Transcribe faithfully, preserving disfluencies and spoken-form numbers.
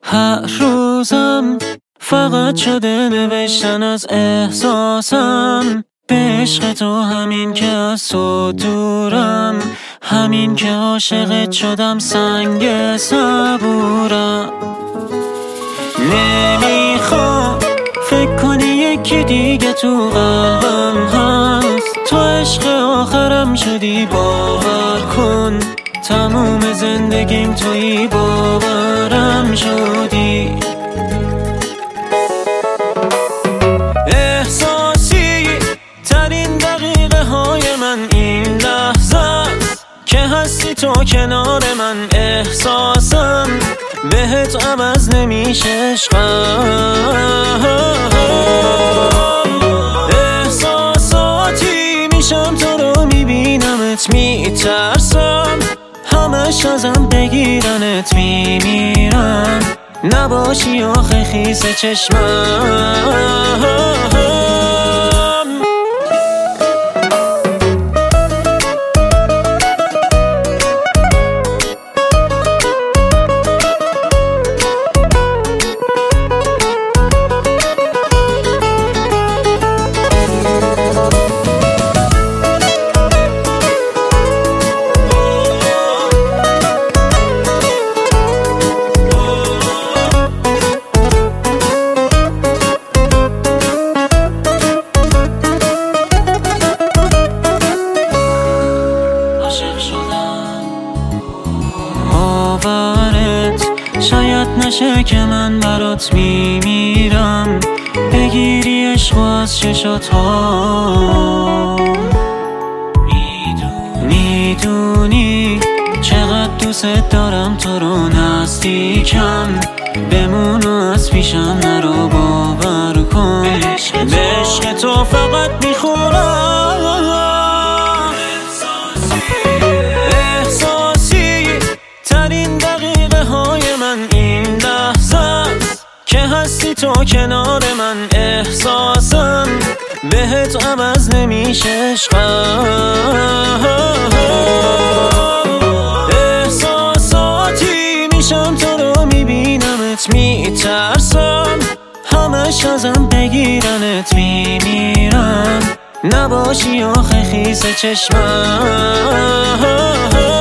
هر روزم فقط شده نوشتن از احساسم به عشق تو، همین که از تو دورم، همین که عاشقت شدم سنگ صبورم. نمیخوام فکر کنی یکی دیگه تو قلبم هست، تو عشق آخرم شدی باور کن، تموم زندگیم توی باورم شدی. احساسی ترین دقیقه های من این لحظه است که هستی تو کنار من، احساسم بهت عوض نمیشه عشقم. احساساتی میشم تو رو میبینمت میترسم، همش ازم بگیرنت میمیرم، نباشی آخه خیس چشمم. شاید نشه که من برات میمیرم، بگیری عشق از چشات ها. میدونی چقدر دوست دارم تو رو نزدیکم، بمون و از پیشم نرو باور کن، به عشق تو فقط میخورم. احساسی ترین دقیقه های من این لحظه است که هستی تو کنار من، احساسم بهت عوض نمیشه عشقم. احساساتی میشم تو رو میبینمت میترسم، همش ازم بگیرنت میمیرم، نباشی آخه خیس چشمم.